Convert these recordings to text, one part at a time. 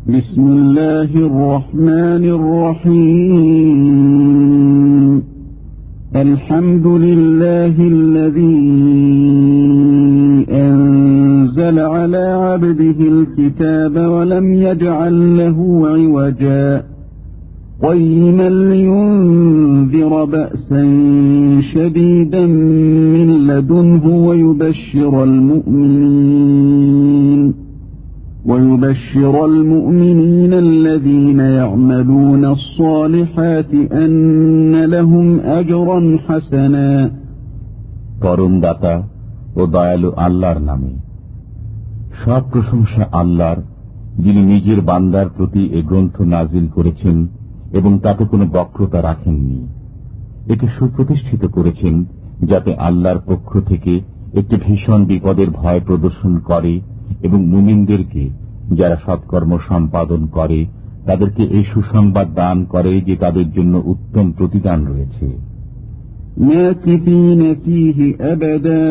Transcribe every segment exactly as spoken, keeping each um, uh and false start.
بسم الله الرحمن الرحيم الحمد لله الذي أنزل على عبده الكتاب ولم يجعل له عوجا قيما لينذر بأسا شديدا من لدنه ويبشر المؤمنين ويبشر المؤمنين الذين يعملون الصالحات أن لهم أجرا حسنا পরম দাতা ও দয়ালু আল্লাহর নামে। সব প্রশংসা আল্লাহর, যিনি নিজের বান্দার প্রতি এ গ্রন্থ নাজিল করেছেন এবং তাতে কোনো বক্রতা রাখেননি। একে সুপ্রতিষ্ঠিত করেছেন যাতে আল্লাহর পক্ষ থেকে একটি ভীষণ বিপদের ভয় প্রদর্শন করে এবং মুমিনদেরকে, যারা সৎকর্ম সম্পাদন করে, তাদেরকে এই সুসংবাদ দান করে যে তাদের জন্য উত্তম প্রতিদান রয়েছে। ماكثين فيه أبدا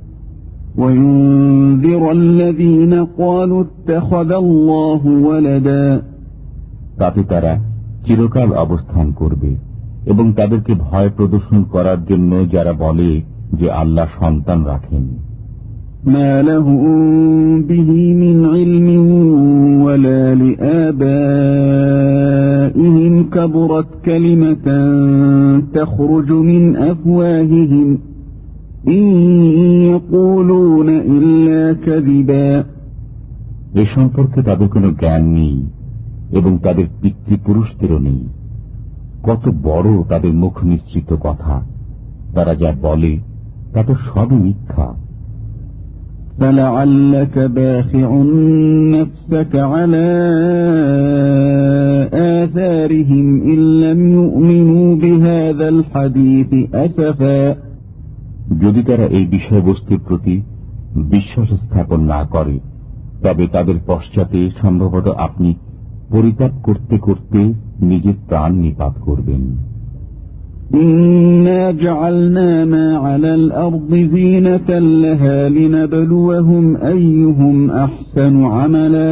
وينذر الذين قالوا اتخذ الله ولدا তাতে তারা চিরকাল অবস্থান করবে এবং তাদেরকে ভয় প্রদর্শন করার জন্য যারা বলে যে আল্লাহ সন্তান রাখেন। ما لهم به من علم ولا لآبائهم كبرت كلمة تخرج من أفواههم إن يقولون إلا كذبا এ সম্পর্কে তাদের কোনো জ্ঞান নেই এবং তাদের পিতৃপুরুষদেরও নেই। কত বড় তাদের মুখ নিঃসৃত কথা! তারা যা বলে তা তো সবই মিথ্যা। فلعلك باخع نفسك على آثارهم إن لم يؤمنوا بهذا الحديث أسفا যদি তারা এই বিষয়বস্তুর প্রতি বিশ্বাস স্থাপন না করে, তবে তাদের পশ্চাতে সম্ভবত আপনি পরিত্যাগ করতে করতে নিজের প্রাণ নিপাত করবেন। إنا جعلنا ما على الأرض زينة لها لنبلوهم أيهم أحسن عملا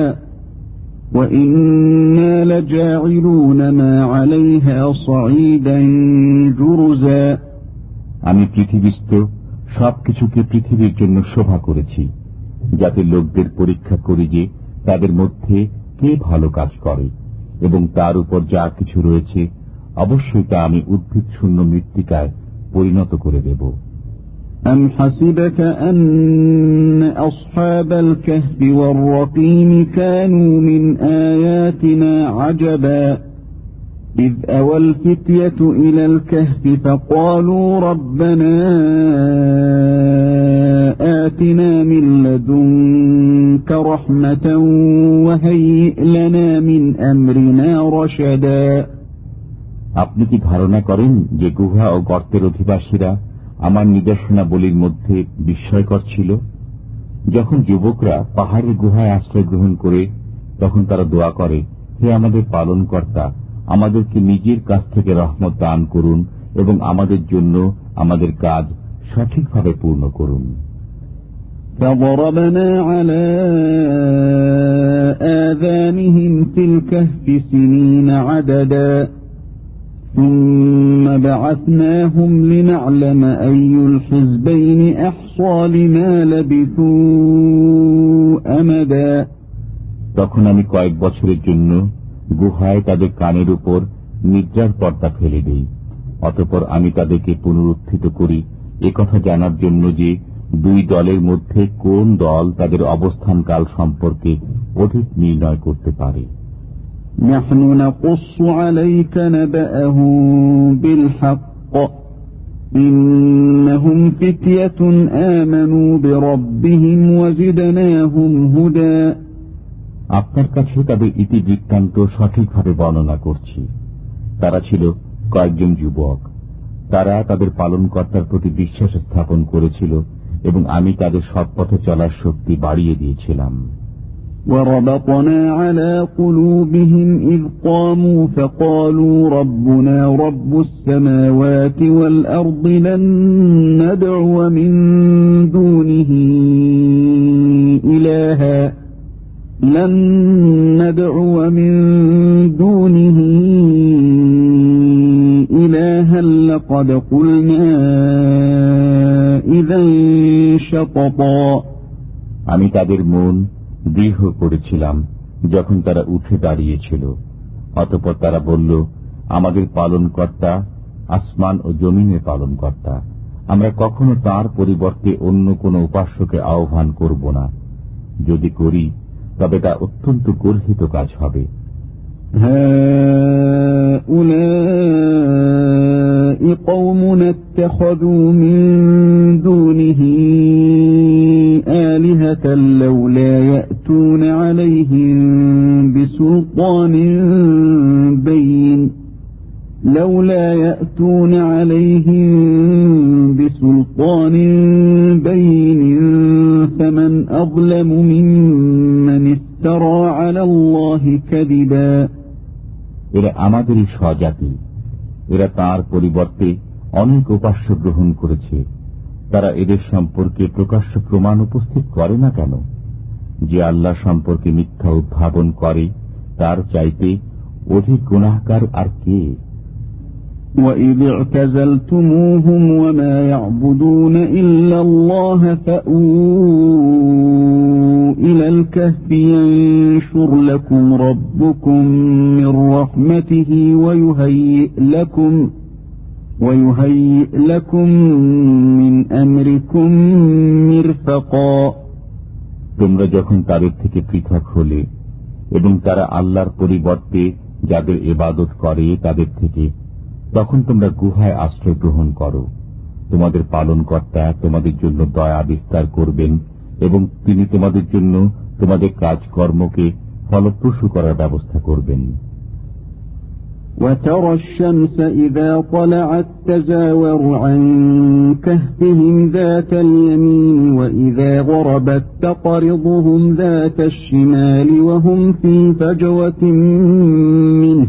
وإنا لجاعلون ما عليها صعيدا جرزا আমি পৃথিবীস্থ সবকিছুকে পৃথিবীর জন্য শোভা করেছি, যাতে লোকদের পরীক্ষা করি যে তাদের মধ্যে কে ভালো কাজ করে, এবং তার উপর যা কিছু রয়েছে অবশ্যই তা আমি উদ্ভিদ শূন্য মৃত্তিকায় পরিণত করে দেব। أم حسبت أن أصحاب الكهف والرقيم كانوا من آياتنا عجبا إذ أوى الفتية إلى الكهف فقالوا ربنا آتنا من لدنك رحمة وهيئ لنا من أمرنا رشدا আপনি কি ধারণা করেন যে গুহা ও গর্তের অধিবাসীরা আমার নিদর্শনাবলীর মধ্যে বিস্ময়কর ছিল? যখন যুবকরা পাহাড়ের গুহায় আশ্রয় গ্রহণ করে, তখন তারা দোয়া করে, হে আমাদের পালনকর্তা, আমাদেরকে নিজের কাছ থেকে রহমত দান করুন এবং আমাদের জন্য আমাদের কাজ সঠিকভাবে পূর্ণ করুন। فضربنا على آذانهم في الكهف سنين عددا ثم بعثناهم لنعلم أي الحزبين أحصى لما لبثوا أمدا তখন আমি কয়েক বছরের জন্য গুহায় তাদের কানের উপর নিদ্রার পর্দা ফেলে দেই। অতঃপর আমি তাদেরকে পুনরুত্থিত করি একথা জানার জন্য যে দুই দলের মধ্যে কোন দল তাদের অবস্থানকাল সম্পর্কে অধিক নির্ণয় করতে পারে। نحن نقص عليك نبأهم بالحق إنهم فتية آمنوا بربهم وزدناهم هدى আপনার কাছে তাদের ইতিবৃত্তান্ত সঠিকভাবে বর্ণনা করছি। তারা ছিল কয়েকজন যুবক, তারা তাদের পালনকর্তার প্রতি বিশ্বাস স্থাপন করেছিল এবং আমি তাদের সৎপথে চলার শক্তি বাড়িয়ে দিয়েছিলাম। وربطنا على قلوبهم إذ قاموا فقالوا ربنا رب السماوات والأرض لن ندعو من دونه إلها لن ندعو من دونه إلها لقد قلنا إذا شططا। আমি তাদের মন দৃঢ় করেছিলাম যখন তারা উঠে দাঁড়িয়েছিল। অতঃপর তারা বলল, আমাদের পালনকর্তা আসমান ও জমিনের পালনকর্তা, আমরা কখনো তার পরিবর্তে অন্য কোন উপাস্যকে আহ্বান করব না। যদি করি তবে তা অত্যন্ত গর্হিত কাজ হবে। هؤلاء قومنا اتخذوا من دونه آلهة لولا يأتون عليهم بسلطان بين لولا يأتون عليهم بسلطان بين فمن أظلم ممن افترى على الله كذبا। এরা আমাদেরই স্বজাতি, এরা তার পরিবর্তে অনেক উপাস্য গ্রহণ করেছে। তারা এদের সম্পর্কে প্রকাশ্য প্রমাণ উপস্থিত করে না কেন? যে আল্লাহ সম্পর্কে মিথ্যা উদ্ভাবন করে তার চাইতে অধিক গুনাহগার আর কে? وَإِذِ اعْتَزَلْتُمُوهُمْ وَمَا يَعْبُدُونَ إِلَّا اللَّهَ فَأْوُوا إِلَى الْكَهْفِ يَنشُرْ لَكُمْ رَبُّكُمْ مِنْ رَحْمَتِهِ وَيُهَيِّئْ لَكُمْ وَيُهَيِّئْ لَكُمْ مِنْ أَمْرِكُمْ مِرْفَقًا। তোমরা যখন তাদের থেকে পৃথক হলে এবং তারা আল্লাহর পরিবর্তে যাদের ইবাদত করে তাদের থেকে, তখন তোমরা গুহায় আশ্রয় গ্রহণ করো। তোমাদের পালনকর্তা তোমাদের জন্য দয়া বিস্তার করবেন এবং তিনি তোমাদের জন্য তোমাদের কাজকর্মকে ফলপ্রসূ করার ব্যবস্থা করবেন। وترى الشمس إذا طلعت تزاور عن كهفهم ذات اليمين وإذا غربت تقرضهم ذات الشمال وهم في فجوة منه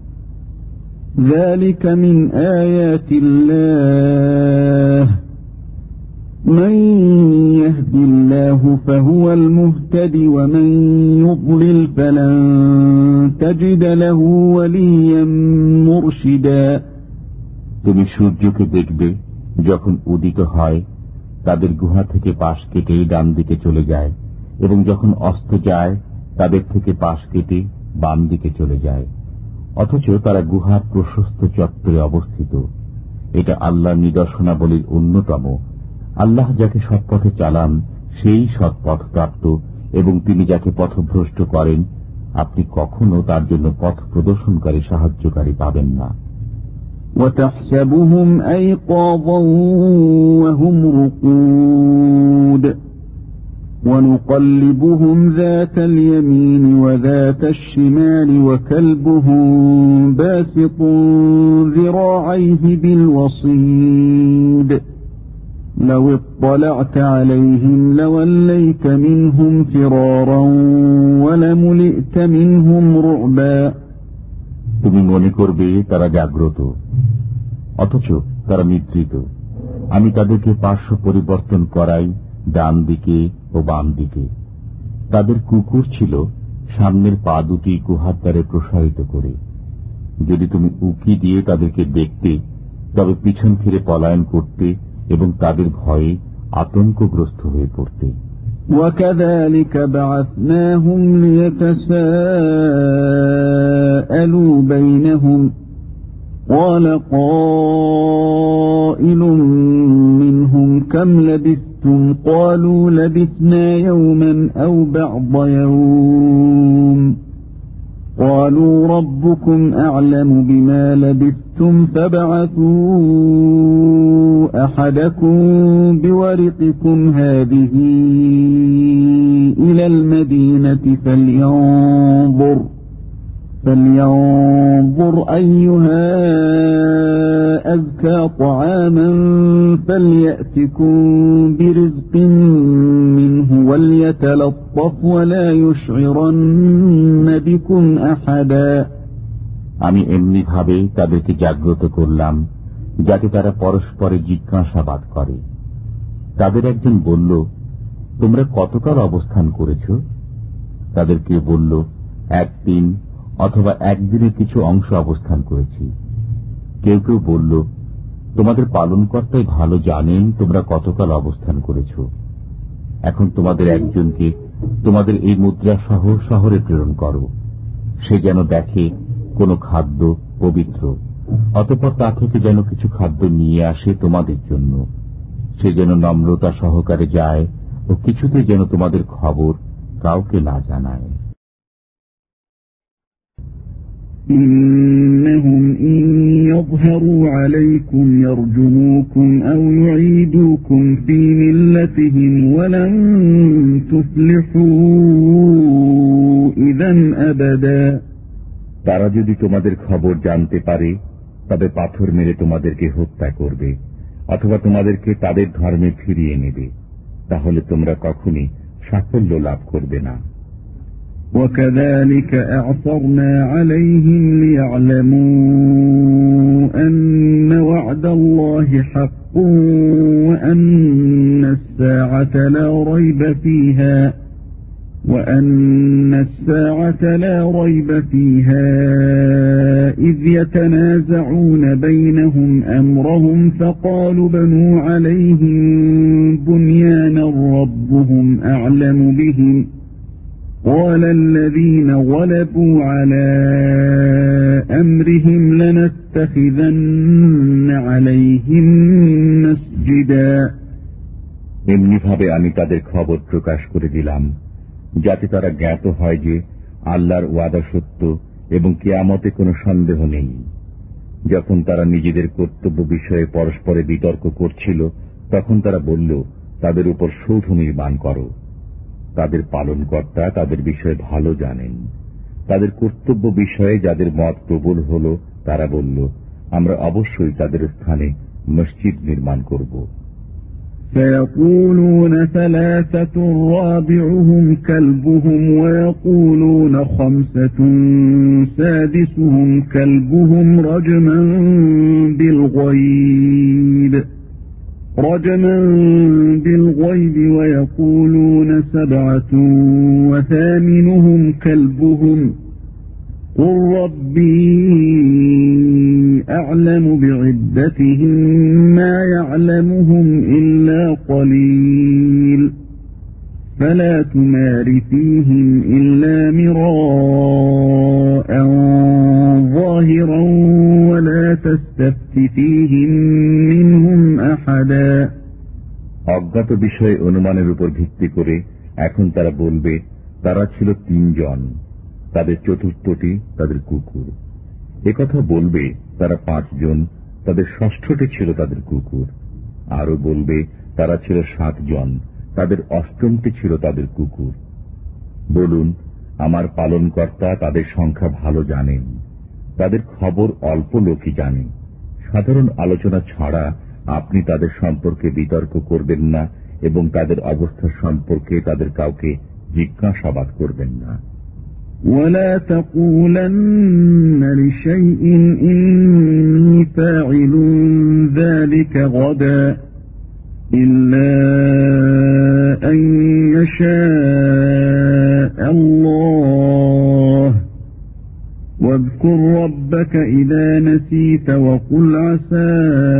ذلك من آيات الله من يهد الله فهو المهتد ومن يضلل فلن تجد له وليا مرشدا। তুমি সূর্যকে দেখবে যখন উদিত হয় তাদের গুহা থেকে পাশ কেটে ডান দিকে চলে যায় এবং যখন অস্ত যায় তাদের থেকে পাশ কেটে বাম দিকে চলে যায়, অথচ তারা গুহার প্রশস্ত চত্বরে অবস্থিত। এটা আল্লাহর নিদর্শনাবলীর অন্যতম। আল্লাহ যাকে সৎপথে চালান সেই সৎপথ প্রাপ্ত এবং তিনি যাকে পথভ্রষ্ট করেন আপনি কখনো তার জন্য পথ প্রদর্শনকারী সাহায্যকারী পাবেন না। وتحسبهم أيقاظا وهم رقود ونقلبهم ذات اليمين وذات الشمال وكلبهم باسط ذراعيه بالوصيد لو اطلعت عليهم لوليت منهم فرارا ولملئت منهم رعبا। তুমি মনে করবে তারা জাগ্রত, অথচ তারা নিদ্রিত। আমি তাদেরকে পার্শ্ব পরিবর্তন করাই ডান দিকে ও বাম দিকে। তাদের কুকুর ছিল সামনের পা দুটি গুহার দ্বারে প্রসারিত করে। যদি তুমি উকি দিয়ে তাদেরকে দেখতে তবে পিছন ফিরে পলায়ন করতে এবং তাদের ভয়ে আতঙ্কগ্রস্ত হয়ে পড়তে। وَكَذَلِكَ بَعَثْنَاهُمْ لِيَتَسَاءَلُوا بَيْنَهُمْ قَالَ قَائِلٌ مِّنْهُمْ كَمْ لَبِثْتُمْ قَالُوا لَبِثْنَا يَوْمًا أَوْ بَعْضَ يَوْمٍ قَالُوا رَبُّكُمْ أَعْلَمُ بِمَا لَبِثْتُمْ فَابْعَثُوا أَحَدَكُمْ بِوَرِقِكُمْ هَذِهِ إِلَى الْمَدِينَةِ فَلْيَنظُرْ فَلْيَنظُرْ أَيُّهَا أَزْكَى طَعَامًا فَلْيَأْتِكُمْ بِرِزْقٍ مِّنْهُ وَلْيَتَلَطَّفْ وَلَا يُشْعِرَنَّ بِكُمْ أَحَدًا। আমি এমনি ভাবে তাদেরকে জাগ্রত করলাম যাতে তারা পরস্পরে জিজ্ঞাসাবাদ করে। তাদের একজন বলল, তোমরা কতকাল অবস্থান করেছ? তাদেরকে বলল, একদিন অথবা একদিনের কিছু অংশ অবস্থান করেছি। কেউ কেউ বলল, তোমাদের পালনকর্তাই ভালো জানেন তোমরা কতকাল অবস্থান করেছ। এখন তোমাদের একজনকে তোমাদের এই মুদ্রা সহ শহরে প্রেরণ করো, সে যেন দেখে কোন খাদ্য পবিত্র, অতঃপর তা থেকে যেন কিছু খাদ্য নিয়ে আসে তোমাদের জন্য। সে যেন নম্রতা সহকারে যায় ও কিছুতে যেন তোমাদের খবর কাউকে না জানায়। إنهم إن يظهروا عليكم يرجموكم أو يعيدوكم في ملتهم ولن تفلحوا إذا أبدا। তারা যদি তোমাদের খবর জানতে পারে তবে পাথর মেরে তোমাদেরকে হত্যা করবে অথবা তোমাদেরকে তাদের ধর্মে ফিরিয়ে নেবে, তাহলে তোমরা কখনই সাফল্য লাভ করবে না। وكذلك أعثرنا عليهم ليعلموا أن وعد الله حق وأن الساعة لا ريب فيها وأن الساعة لا ريب فيها إذ يتنازعون بينهم أمرهم فقالوا بنوا عليهم بنيانا ربهم أعلم بهم قال الذين غلبوا على أمرهم لنتخذن عليهم مسجدا। এমনি ভাবে আমি তাদের খবর প্রকাশ করে দিলাম যাতে তারা জ্ঞাত হয় যে আল্লাহর ওয়াদা সত্য এবং কিয়ামতে কোনো সন্দেহ নেই। যখন তারা নিজেদের কর্তব্য বিষয়ে পরস্পরে বিতর্ক করছিল তখন তারা বলল, তাদের উপর সৌধ নির্মাণ করো। তাদের পালনকর্তা তাদের বিষয়ে ভালো জানেন। তাদের কর্তব্য বিষয়ে যাদের মত প্রবল হল তারা বলল, আমরা অবশ্যই তাদের স্থানে মসজিদ নির্মাণ করব। سيقولون ثلاثة رابعهم كلبهم ويقولون خمسة سادسهم كلبهم رجما بالغيب رجما بالغيب ويقولون سبعة وثامنهم كلبهم قل ربي أعلم بعدتهم ما يعلمهم إلا قليل فلا تمار فيهم إلا مراء ظاهرا ولا تستفت فيهم منهم أحدا। অজ্ঞাত বিষয়ে অনুমানের উপর ভিত্তি করে এখন তারা বলবে, তারা ছিল তিনজন, তাদের চতুর্থটি তাদের কুকুর। একথা বলবে তারা পাঁচজন, তাদের ষষ্ঠটি ছিল তাদের কুকুর। আরো বলবে তারা ছিল সাতজন, তাদের অষ্টমটি ছিল তাদের কুকুর। বলুন, আমার পালনকর্তা তাদের সংখ্যা ভালো জানেন, তাদের খবর অল্প লোকই জানে। সাধারণ আলোচনা ছাড়া আপনি তাদের সম্পর্কে বিতর্ক করবেন না এবং তাদের অবস্থা সম্পর্কে তাদের কাউকে জিজ্ঞাসাবাদ করবেন না। ولا تقولن لشيء إني فاعل ذلك غدا إلا أن يشاء الله واذكر ربك إذا نسيت وقل عسى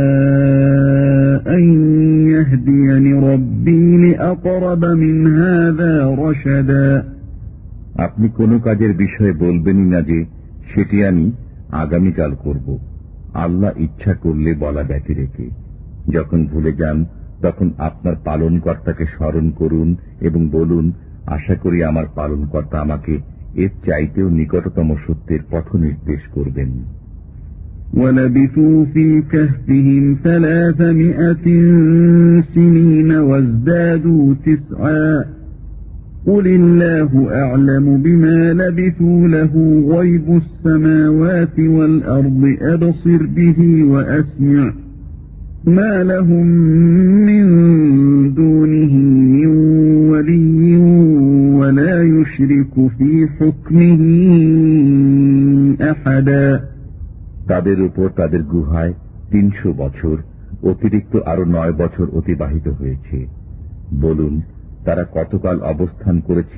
أن يهديني ربي لأقرب من هذا رشدا। আপনি কোন কাজের বিষয়ে বলবেনই না যে সেটি আমি আগামীকাল করব, আল্লাহ ইচ্ছা করলে বলা ব্যতি রেখে। যখন ভুলে যান তখন আপনার পালনকর্তাকে স্মরণ করুন এবং বলুন, আশা করি আমার পালনকর্তা আমাকে এর চাইতেও নিকটতম সত্যের পথ নির্দেশ করবেন। وَلَبِثُوا فِي كَهْفِهِمْ ثَلَاثَمِائَةٍ سِنِينَ وَازْدَادُوا تِسْعًا قُلِ اللَّهُ أَعْلَمُ بِمَا لَبِثُوا لَهُ غَيْبُ السَّمَاوَاتِ وَالْأَرْضِ أَبْصِرْ بِهِ وَأَسْمِعْ مَا لَهُم مِّن دُونِهِ مِن وَلِيٍّ وَلَا يُشْرِكُ فِي حُكْمِهِ أَحَدًا। তাদের উপর তাদের গুহায় তিনশো বছর অতিরিক্ত আরো নয় বছর অতিবাহিত হয়েছে। বলুন, তারা কতকাল অবস্থান করেছে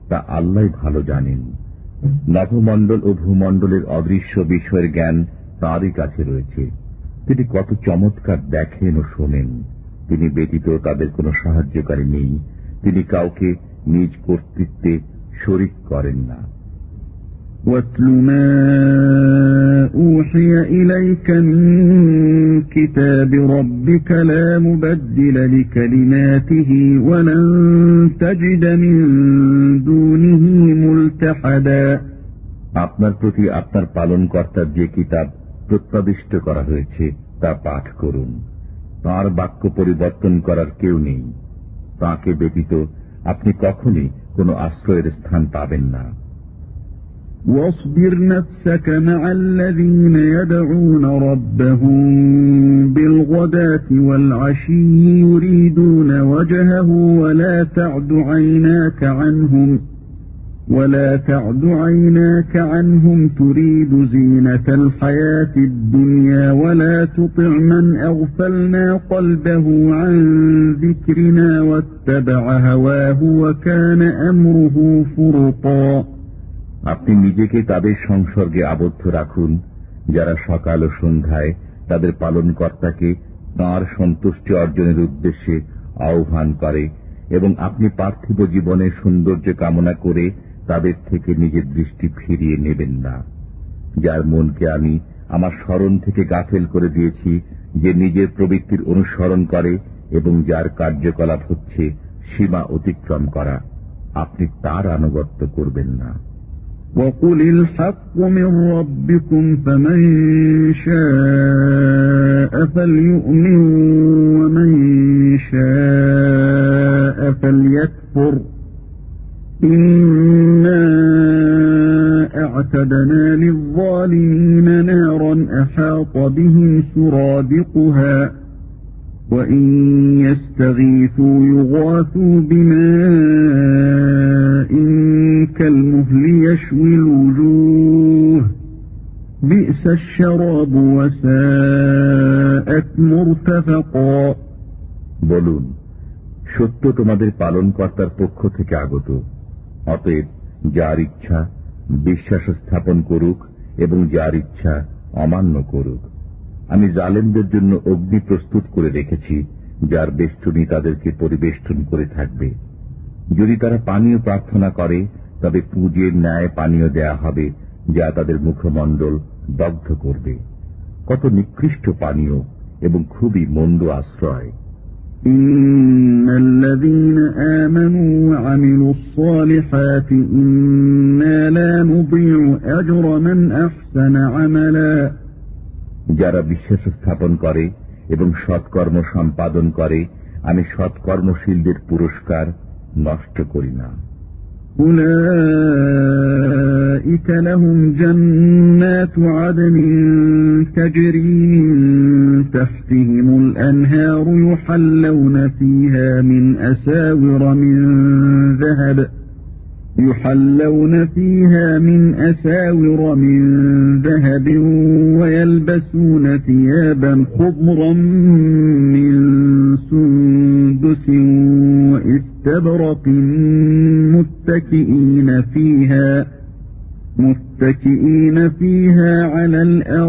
তা আল্লাহ ভালো জানেন। নভমণ্ডল ও ভূমণ্ডলের অদৃশ্য বিষয়ের জ্ঞান তাঁরই কাছে রয়েছে। তিনি কত চমৎকার দেখেন ও শোনেন। তিনি ব্যতীত তাদের কোনো সাহায্যকারী নেই। তিনি কাউকে নিজ কর্তৃত্বে শরীক করেন না। وَاتْلُ مَا أُوحِيَ إِلَيْكَ مِنْ كِتَابِ رَبِّكَ لَا مُبَدِّلَ لِكَلِمَاتِهِ وَلَنْ تَجِدَ مِنْ دُونِهِ مُلْتَحَدًا। আপনার প্রতি আপনার পালনকর্তার যে কিতাব প্রত্যাদিষ্ট করা হয়েছে তা পাঠ করুন। তাঁর বাক্য পরিবর্তন করার কেউ নেই। তাঁকে ব্যতীত আপনি কখনই কোনো আশ্রয়ের স্থান পাবেন না। واصبر نفسك مع الذين يدعون ربهم بالغداة والعشي يريدون وجهه ولا تعد عيناك عنهم ولا تعد عيناك عنهم تريد زينة الحياة الدنيا ولا تطع من أغفلنا قلبه عن ذكرنا واتبع هواه وكان أمره فرطا। আপনি নিজেকে তাদের সংসর্গে আবদ্ধ রাখুন যারা সকাল ও সন্ধ্যায় তাদের পালনকর্তাকে তাঁর সন্তুষ্টি অর্জনের উদ্দেশ্যে আহ্বান করে, এবং আপনি পার্থিব জীবনের সৌন্দর্য কামনা করে তাদের থেকে নিজের দৃষ্টি ফিরিয়ে নেবেন না। যার মনকে আমি আমার স্মরণ থেকে গাফেল করে দিয়েছি, যে নিজের প্রবৃত্তির অনুসরণ করে এবং যার কার্যকলাপ হচ্ছে সীমা অতিক্রম করা, আপনি তার আনুগত্য করবেন না। وَقُلِ الْحَقُّ مِنْ رَبِّكُمْ فَمَنْ شَاءَ فَلْيُؤْمِنْ وَمَنْ شَاءَ فَلْيَكْفُرْ إِنَّا أَعْتَدْنَا لِلظَّالِمِينَ نَارًا أَحَاطَ بِهِمْ سُرَادِقُهَا وَإِنْ يَسْتَغِيثُوا يُغَاثُوا بِمَاءٍ كَالْمُهْلِ يَشْوِي الْوُجُوهَ بِئْسَ الشَّرَابُ وَسَاءَتْ مُرْتَفَقًا। বলুন, সত্য তোমাদের পালনকর্তার পক্ষ থেকে আগত। অতএব যার ইচ্ছা বিশ্বাস স্থাপন করুক এবং যার ইচ্ছা অমান্য করুক। আমি জালেমদের জন্য অগ্নি প্রস্তুত করে রেখেছি, যার বেষ্টনী তাদেরকে পরিবেষ্টন করে থাকবে। যদি তারা পানীয় প্রার্থনা করে তবে পুজের ন্যায় পানীয় দেয়া হবে, যা তাদের মুখমণ্ডল দগ্ধ করবে। কত নিকৃষ্ট পানীয় এবং খুবই মন্দ আশ্রয়। ইন্নাল্লাযীনা আমানু ওয়া আমিলুস সালিহাতি ইন্না লা নুযীউ আজরা মান আহসানা আমালা। যারা বিশ্বাস স্থাপন করে এবং সৎকর্ম সম্পাদন করে, আমি সৎকর্মশীলদের পুরস্কার নষ্ট করি না। উলাইকা লাহুম জান্নাতু আদনিন তাজরি মিন তাহতিহিমুল আনহারু ইউহাল্লাউনা ফীহা মিন আসাওিরা মিন যাহাব يحلون فيها من أساور من ذهب ويلبسون ثيابا خضرا من سندس واستبرق متكئين فيها متكئين فيها على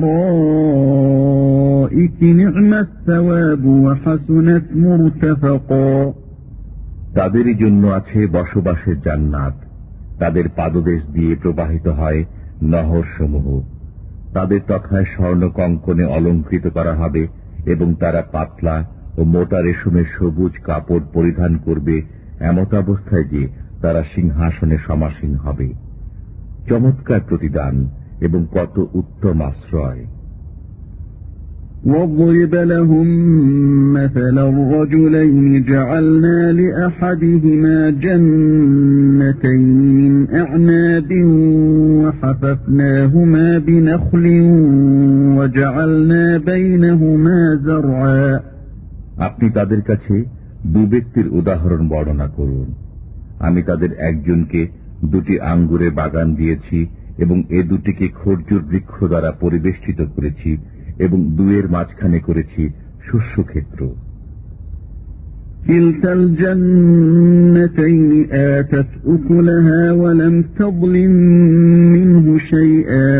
الأرائك نعم الثواب وحسنت مرتفقا। তাদেরই জন্য আছে বসবাসের জান্নাত, তাদের পাদদেশ দিয়ে প্রবাহিত হয় নহর সমূহ। তাদের তথায় স্বর্ণ কঙ্কনে অলঙ্কৃত করা হবে এবং তারা পাতলা ও মোটা রেশমের সবুজ কাপড় পরিধান করবে, এমত অবস্থায় যে তারা সিংহাসনে সমাসীন হবে। চমৎকার প্রতিদান এবং কত উত্তম আশ্রয়। وَاضْرِبْ لَهُم مَّثَلَ الرَّجُلَيْنِ جَعَلْنَا لِأَحَدِهِمَا جَنَّتَيْنِ مِنْ أَعْنَابٍ وَحَفَفْنَاهُمَا بِنَخْلٍ وَجَعَلْنَا بَيْنَهُمَا زَرْعًا। আপনি তাদের কাছে দু ব্যক্তির উদাহরণ বর্ণনা করুন। আমি তাদের একজনকে দুটি আঙ্গুরের বাগান দিয়েছি এবং এ দুটিকে খরজুর বৃক্ষ দ্বারা পরিবেষ্টিত করেছি এবং দুয়ের মাঝখানে করেছি শস্যক্ষেত্র। كلتا الجنتين آتت أكلها ولم تظلم منه شيئا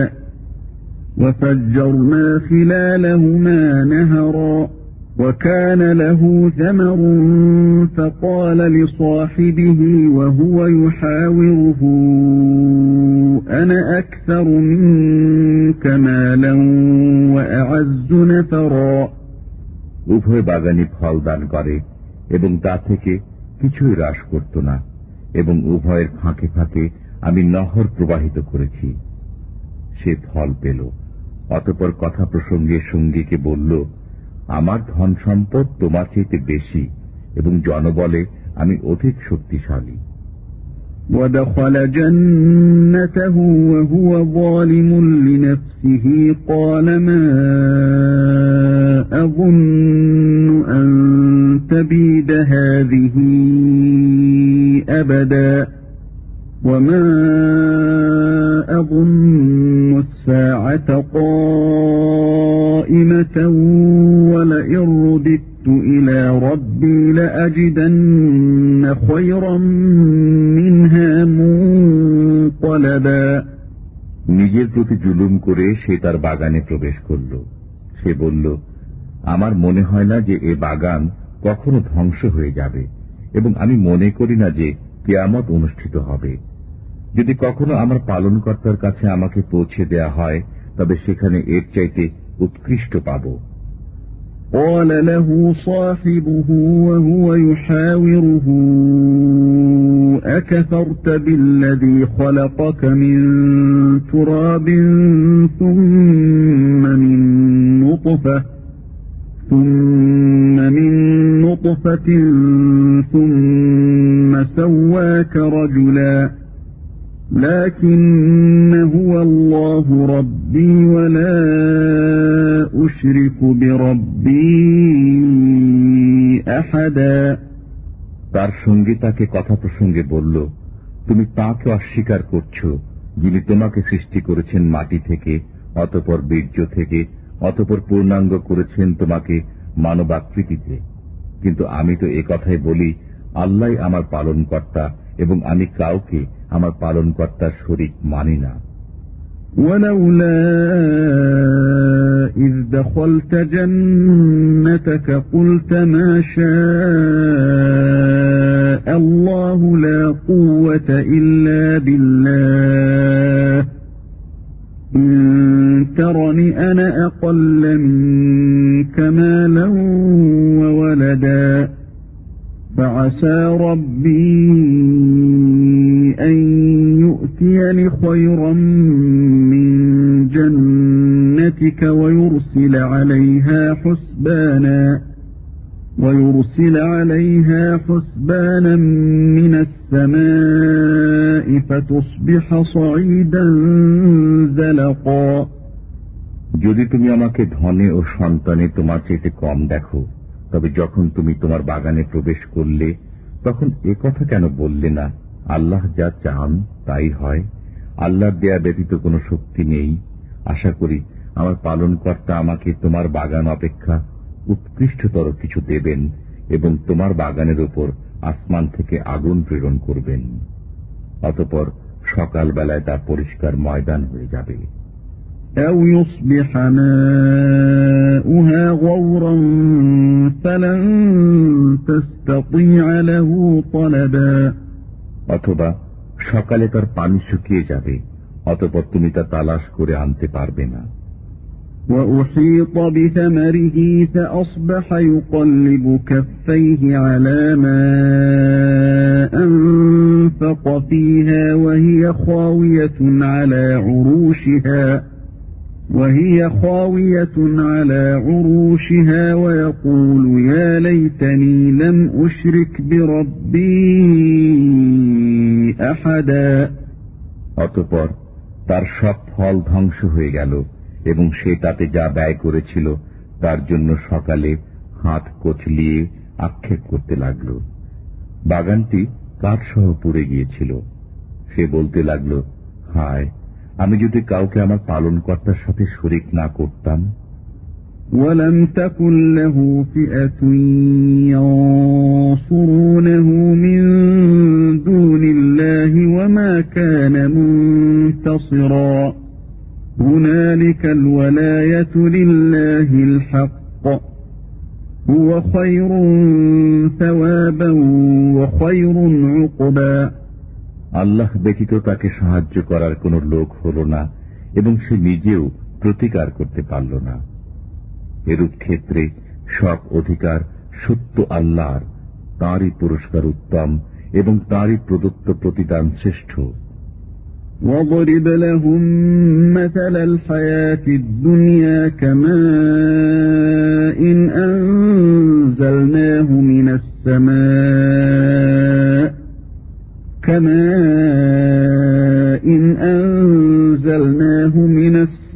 وفجرنا خلالهما نهرا وكان له ثمر فقال لصاحبه وهو يحاوره أنا أكثر منك مالا وأعز نفرا উভয় বাগানই ফল দান করে এবং তা থেকে কিছুই হ্রাস করত না, এবং উভয়ের ফাঁকে ফাঁকে আমি নহর প্রবাহিত করেছি। সে ফল পেল। অতঃপর কথা প্রসঙ্গে সঙ্গীকে বলল, আমার ধন সম্পদ তোমার চাইতে বেশি এবং জনবলে আমি অধিক শক্তিশালী। ودخل جنته وهو ظالم لنفسه قال ما أظن أن تبيد هذه أبدا وما أظن الساعة قائمة ولئن رددت إلى ربي لأجدن خيرا منها منقلبا। নিজের প্রতি জুলুম করে সে তার বাগানে প্রবেশ করল। সে বলল, আমার মনে হয় না যে এ বাগান কখনো ধ্বংস হয়ে যাবে, এবং আমি মনে করি না যে কিয়ামত অনুষ্ঠিত হবে। যদি কখনো আমার পালনকর্তার কাছে আমাকে পৌঁছে দেয়া হয়, তবে সেখানে এর চাইতে উৎকৃষ্ট পাব। قال له صاحبه وهو يحاوره أكفرت بالذي خلقك من تراب ثم من نطفة ثم من نطفة ثم سواك رجلا لكن هو الله ربي ولا أشرك بربي أحدا। তার সঙ্গে তাকে কথা প্রসঙ্গে বলল, তুমি তাকে অস্বীকার করছো যিনি তোমাকে সৃষ্টি করেছেন মাটি থেকে, অতঃপর বীর্য থেকে, অতঃপর পূর্ণাঙ্গ করেছেন তোমাকে মানবাকৃতিতে। কিন্তু আমি তো এ কথাই বলি, আল্লাহ আমার পালনকর্তা, এবং আমি কাউকে আমার পালনকর্তার শরীক মানি না। ولولا إذ دخلت جنتك قلت ما شاء الله لا قوة إلا بالله إن ترني أنا أقل منك مالا وولدا فعسى ربي أن يؤتيني خيرا من جنتك ويرسل عليها حسبانا ويرسل عليها حسبانا من السماء فتصبح صعيدا زلقا। যদি তুমি আমাকে ধনে ও সন্তানে তোমার চাইতে কম দেখো, তবে যখন তুমি তোমার বাগানে প্রবেশ করলে তখন এ কথা কেন বললে না, আল্লাহ যা চান তাই হয়, আল্লাহর দেয়া ব্যতীত কোনো শক্তি নেই। আশা করি আমার পালনকর্তা আমাকে তোমার বাগান অপেক্ষা উৎকৃষ্টতর কিছু দেবেন এবং তোমার বাগানের উপর আসমান থেকে আগুন প্রেরণ করবেন। অতঃপর সকালবেলায় তা পরিষ্কার ময়দান হয়ে যাবে। أو يصبح ماؤها غورا فلن تستطيع له طلبا। অথবা সকালে তার পানি শুকিয়ে যাবে, অতঃপর তুমি তা তালাশ করে আনতে পারবে না। وأحيط بثمره فأصبح يقلب كفيه على ما أنفق فيها وهي خاوية على عروشها وهي خاوية على عروشها ويقول يا ليتني لم أشرك بربي أحدا। অতঃপর তার সব ফল ধ্বংস হয়ে গেল এবং সে তাতে যা ব্যয় করেছিল তার জন্য সকালে হাত কচলিয়ে আক্ষেপ করতে লাগল। বাগানটি কাঠসহ পুড়ে গিয়েছিল। সে বলতে লাগল, হায়, আমি যদি কাউকে আমার পালনকর্তার সাথে শরীক না করতাম। ولم تكن له فئة ينصرونه من دون الله وما كان منتصرا هنالك الولاية لله الحق هو خير ثوابا وخير عقبا আল্লাহ ব্যতীত তাকে সাহায্য করার কোন লোক হল না এবং সে নিজেও প্রতিকার করতে পারল না। এরূপ ক্ষেত্রে সব অধিকার সত্য আল্লাহর, তাঁরই পুরস্কার উত্তম এবং তাঁরই প্রদত্ত প্রতিদান শ্রেষ্ঠ। وَاضْرِبْ لَهُم مَّثَلَ الْحَيَاةِ الدُّنْيَا كَمَاءٍ أَنزَلْنَاهُ مِنَ السَّمَاءِ كَمَاءٍ أَنزَلْنَاهُ مِنَ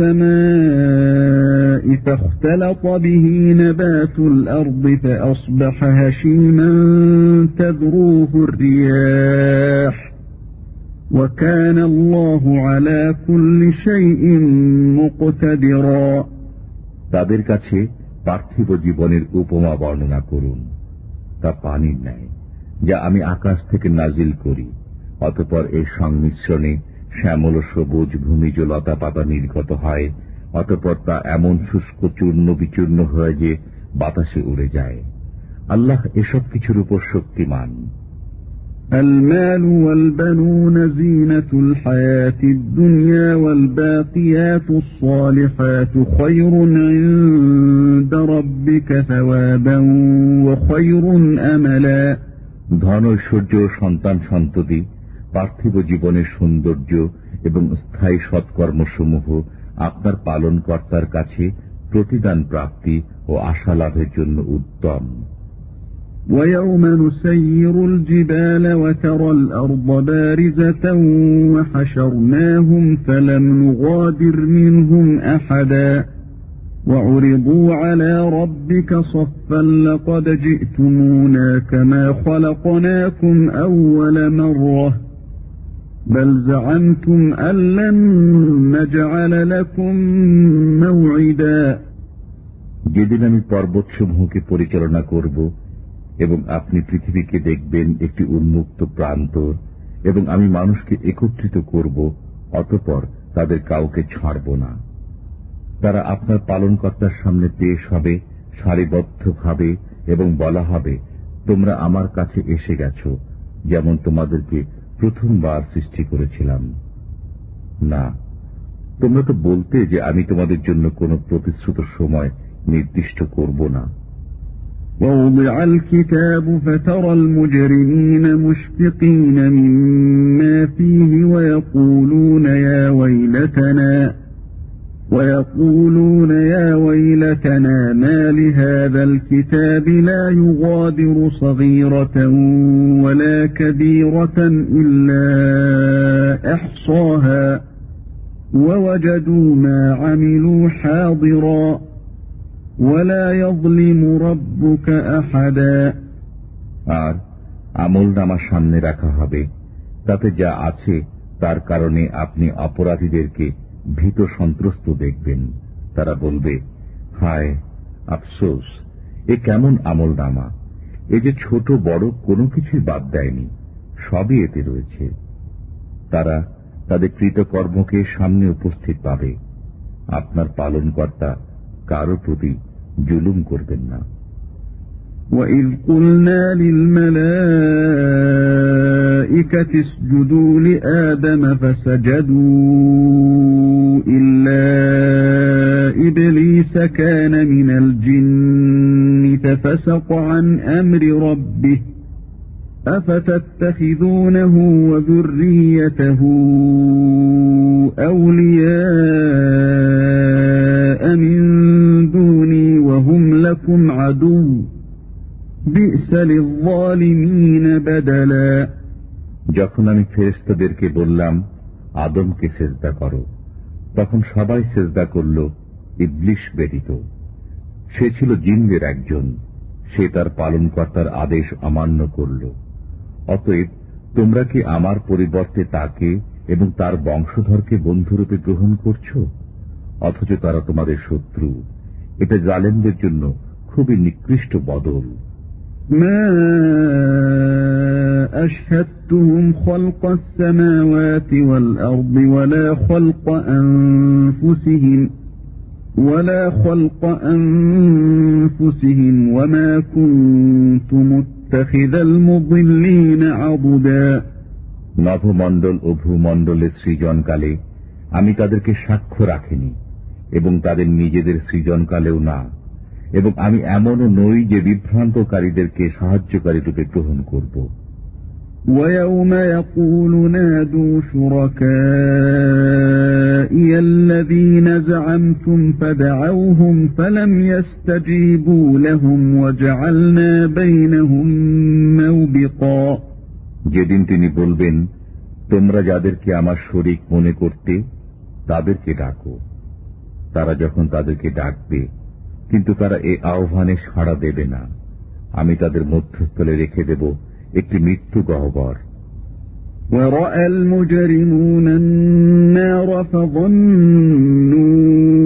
السَّمَاءِ فَاخْتَلَطَ بِهِ نَبَاتُ الْأَرْضِ فَأَصْبَحَ هَشِيمًا تَذْرُوهُ الرِّيَاحُ وَكَانَ اللَّهُ عَلَى كُلِّ شَيْءٍ مُقْتَدِرًا তাদের কাছে পার্থিব জীবনের উপমা বর্ণনা করুন। তা পানির ন্যায়, যা আমি আকাশ থেকে নাজিল করি, অতঃপর এর সংমিশ্রণে শ্যামল সবুজ ভূমিজ লতা পাতা নির্গত হয়, অতঃপর তা এমন শুষ্ক চূর্ণ বিচূর্ণ হয় যে বাতাসে উড়ে যায়। আল্লাহ এসব কিছুর উপর শক্তিমান। المال والبنون زينة الحياة الدنيا والباقيات الصالحات خير عند ربك ثوابا وخير أملا ধন ঐশ্বর্য সন্তান সন্ততি, পার্থিব জীবনের সৌন্দর্য এবং স্থায়ী সৎকর্মসমূহ আপনার পালনকর্তার কাছে প্রতিদান প্রাপ্তি ও আশা লাভের জন্য উত্তম। وَيَوْمَ نُسَيِّرُ الْجِبَالَ وَتَرَى الْأَرْضَ بَارِزَةً وَحَشَرْنَاهُمْ فَلَمْ نُغَادِرْ مِنْهُمْ أَحَدًا وَعُرِضُوا عَلَى رَبِّكَ صَفًّا لَقَدْ جِئْتُمُونَا كَمَا خَلَقْنَاكُمْ أَوَّلَ مَرَّةٍ بَلْ زَعَمْتُمْ أَن لَّن نَّجْعَلَ لَكُم مَّوْعِدًا যেদিন আমি পর্বতসমূহকে পরিচালনা করব এবং আপনি পৃথিবীকে দেখবেন একটি উন্মুক্ত প্রান্তর, এবং আমি মানুষকে একত্রিত করব, অতঃপর তাদের কাউকে ছাড়ব না। তারা আপনার পালনকর্তার সামনে পেশ হবে সারিবদ্ধভাবে এবং বলা হবে, তোমরা আমার কাছে এসে গেছ, যেমন তোমাদেরকে প্রথমবার সৃষ্টি করেছিলাম। না, তোমরা তো বলতে যে আমি তোমাদের জন্য কোন প্রতিশ্রুত সময় নির্দিষ্ট করব না। وَوُضِعَ الْكِتَابُ فَتَرَى الْمُجْرِمِينَ مُشْفِقِينَ مِمَّا فِيهِ وَيَقُولُونَ يَا وَيْلَتَنَا وَيَقُولُونَ يَا وَيْلَتَنَا مَا لِهَذَا الْكِتَابِ لَا يُغَادِرُ صَغِيرَةً وَلَا كَبِيرَةً إِلَّا أَحْصَاهَا وَوَجَدُوا مَا عَمِلُوا حَاضِرًا وَلَا يَظْلِمُ رَبُّكَ أَحَدًا আর আমল নামা সামনে রাখা হবে, তাতে যা আছে তার কারণে আপনি অপরাধীদেরকে ভীত সন্ত্রস্ত দেখবেন। তারা বলবে, হায় আফসোস, এ কেমন আমল নামা! এ যে ছোট বড় কোনো কিছুই বাদ দেয়নি, সবই এতে রয়েছে। তারা তাদের কৃতকর্মকে সামনে উপস্থিত পাবে। আপনার পালনকর্তা কারো প্রতি জুলুম করবেন না। وَإِذْ قُلْنَا لِلْمَلَائِكَةِ اسْجُدُوا لِآدَمَ فَسَجَدُوا إِلَّا إِبْلِيسَ كَانَ مِنَ الْجِنِّ فَفَسَقَ عَنْ أَمْرِ رَبِّهِ أَفَتَتَّخِذُونَهُ وَذُرِّيَّتَهُ أَوْلِيَاءَ مِن دُونِي وَهُمْ لَكُمْ عَدُوٌّ بِئْسَ لِلظَّالِمِينَ بَدَلًا যখন আমি ফেরেশতাদেরকে বললাম আদমকে সেজদা করো, তখন সবাই সেজদা করল ইবলিস ব্যতীত। সে ছিল জিনদের একজন, সে তার পালনকর্তার আদেশ অমান্য করল। অতএব তোমরা কি আমার পরিবর্তে তাকে এবং তার বংশধরকে বন্ধুরূপে গ্রহণ করছ, অথচ তারা তোমাদের শত্রু। এটা জালেমদের জন্য খুবই নিকৃষ্ট বদল। মা আশহাদতুহুম খালকাস সামাওয়াতি ওয়াল আরদি ওয়ালা খালকা আনফুসিহিম ওয়ালা খালকা আনফুসিহিম ওয়া মা কুনতু মুত্তাখিযাল মুদিল্লিনা আবুদা। নভমণ্ডল ও ভূমণ্ডলের সৃজনকালে আমি তাদেরকে সাক্ষ্য রাখিনি এবং তাদের নিজেদের সৃজনকালেও না, এবং আমি এমনও নই যে বিভ্রান্তকারীদেরকে সাহায্যকারী রূপে গ্রহণ করব। وَيَوْمَ يَقُولُ نَادُوا شُرَكَائِيَ الَّذِينَ زَعَمْتُمْ فَدَعَوْهُمْ فَلَمْ يَسْتَجِيبُوا لَهُمْ وَجَعَلْنَا بَيْنَهُمْ مَوْبِقًا। যেদিন তিনি বলবেন, তোমরা যাদেরকে আমার শরীক মনে করতে তাদেরকে ডাকো। তারা যখন তাদেরকে ডাকবে কিন্তু তারা এই আহ্বানে সাড়া দেবে না, আমি তাদের মধ্যস্থলে রেখে দেব একটি মৃত্যু গহ্বর। وَرَأَى الْمُجْرِمُونَ النَّارَ فَظَنُّوا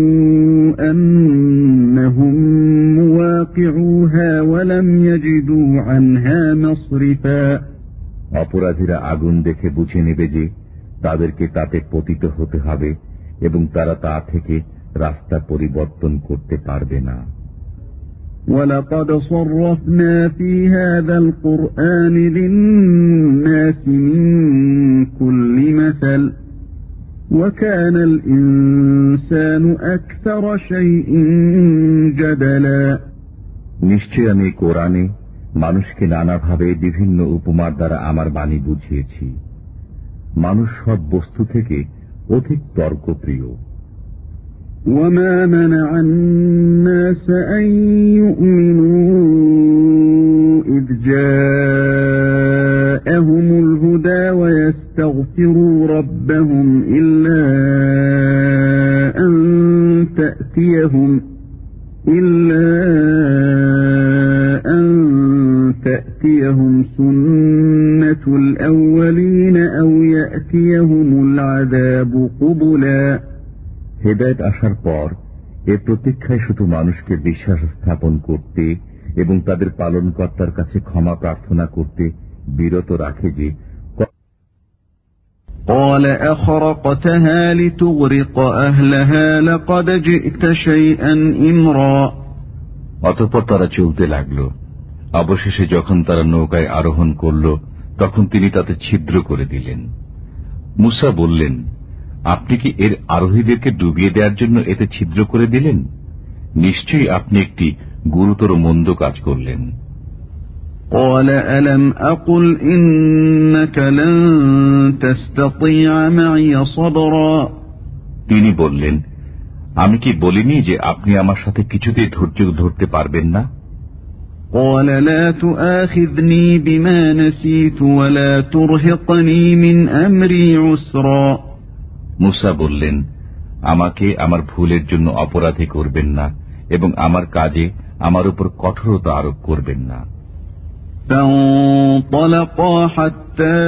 أَنَّهُمْ مُوَاقِعُوهَا وَلَمْ يَجِدُوا عَنْهَا مَصْرِفًا। অপরাধীরা আগুন দেখে বুঝে নেবে যে তাদেরকে তাতে পতিত হতে হবে এবং তারা তা থেকে রাস্তা পরিবর্তন করতে পারবে না। وَلَقَدْ صَرَّفْنَا فِي هَذَا الْقُرْآنِ لِلنَّاسِ مِنْ كُلِّ مَثَلٍ وَكَانَ الْإِنسَانُ أَكْثَرَ شَيْءٍ جَدَلًا। নিশ্চয় আমি কোরআনে মানুষকে নানাভাবে বিভিন্ন উপমার দ্বারা আমার বাণী বুঝিয়েছি। মানুষ সব বস্তু থেকে অধিক তর্কপ্রিয়। وَمَا مَنَعَ النَّاسَ أَن يُؤْمِنُوا إِذْ جَاءَهُمُ الْهُدَى وَيَسْتَغْفِرُوا رَبَّهُمْ إِلَّا أَن تَأْتِيَهُمْ إِلَّا أَن تَأْتِيَهُمْ سُنَّةُ الْأَوَّلِينَ أَوْ يَأْتِيَهُمُ الْعَذَابُ قُبُلًا। হেদায়েত আসার পর এর প্রতীক্ষায় শুধু মানুষকে বিশ্বাস স্থাপন করতে এবং তাদের পালনকর্তার কাছে ক্ষমা প্রার্থনা করতে বিরত রাখে যে قَالَ أَخْرَقْتَهَا لِتُغْرِقَ أَهْلَهَا لَقَدْ جِئْتَ شَيْئًا إِمْرًا। অতঃপর তারা চলতে লাগল। অবশেষে যখন তারা নৌকায় আরোহণ করল তখন তিনি তাতে ছিদ্র করে দিলেন। মুসা বললেন, আপনি কি এর আরোহীদেরকে ডুবিয়ে দেওয়ার জন্য এতে ছিদ্র করে দিলেন? নিশ্চয়ই আপনি একটি গুরুতর মন্দ কাজ করলেন। قَالَ أَلَمْ أَقُلْ إِنَّكَ لَن تَسْتَطِيعَ مَعِيَ صَبْرًا। তিনি বললেন, আমি কি বলিনি যে আপনি আমার সাথে কিছুতেই ধৈর্য ধরতে পারবেন না? قَالَ لَا تُؤَاخِذْنِي بِمَا نَسِيتُ وَلَا تُرْهِقْنِي مِنْ أَمْرِي عُسْرًا। মুসা বললেন, আমাকে আমার ভুলের জন্য অপরাধী করবেন না এবং আমার কাজে আমার উপর কঠোরতা আরোপ করবেন না। فانطلقا حتى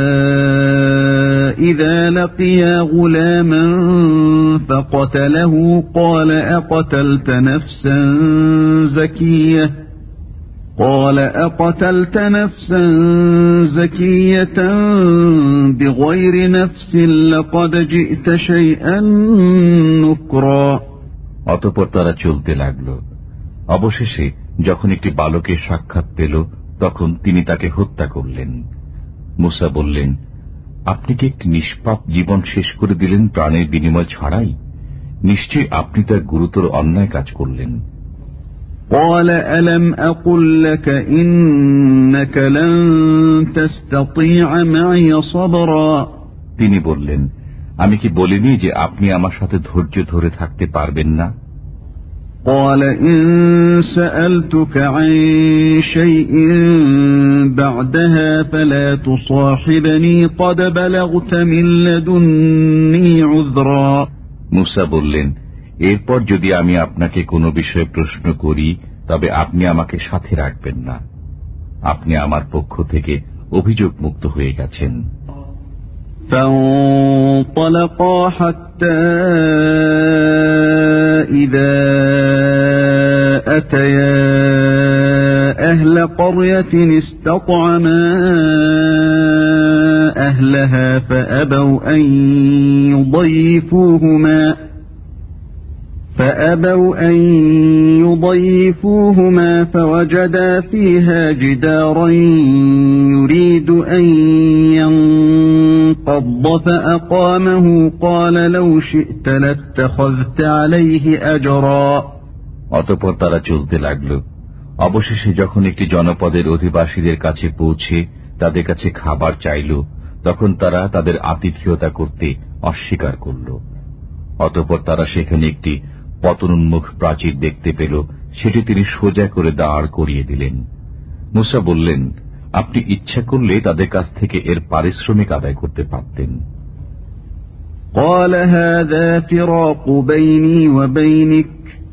إذا لقيا غلاما فقتله قال أقتلت نفسا زكية قال أقتلت نفسا زكية بغير نفس لقد جئت شيئا نكرا। অতঃপর তারা চলতে লাগল। অবশেষে যখন একটি বালকের সাক্ষাৎ পেল তখন তিনি তাকে হত্যা করলেন। মুসা বললেন, আপনি কি একটি নিষ্পাপ জীবন শেষ করে দিলেন প্রাণের বিনিময় ছাড়াই? নিশ্চয়ই আপনি তার গুরুতর অন্যায় কাজ করলেন। قال ألم أقل لك إنك لن تستطيع معي صبرا। তিনি বললেন, আমি কি বলিনি যে আপনি আমার সাথে ধৈর্য ধরে থাকতে পারবেন না? قال إن سألتك عن شيء بعدها فلا تصاحبني قد بلغت من لدني عذرا। মুসা বললেন, এরপর যদি আমি আপনাকে কোনো বিষয়ে প্রশ্ন করি তবে আপনি আমাকে সাথে রাখবেন না, আপনি আমার পক্ষ থেকে অভিযোগ মুক্ত হয়ে গেছেন। فانطلقا حتى إذا فأتيا أهل قرية استطعما أهلها فأبوا أن يضيفوهما فأبوا أن يضيفوهما فوجدا فيها جدارا يريد أن ينقض فأقامه قال لو شئت لاتخذت عليه أجرا। অতঃপর তারা চলতে লাগল। অবশেষে যখন একটি জনপদের অধিবাসীদের কাছে পৌঁছে তাদের কাছে খাবার চাইল, তখন তারা তাদের আতিথেয়তা করতে অস্বীকার করল। অতঃপর তারা সেখানে একটি পতনোন্মুখ প্রাচীর দেখতে পেল, সেটি তিনি সোজা করে দাঁড় করিয়ে দিলেন। মুসা বললেন, আপনি ইচ্ছা করলে তাদের কাছ থেকে এর পারিশ্রমিক আদায় করতে পারতেন। قال هذا فراق بيني وبينك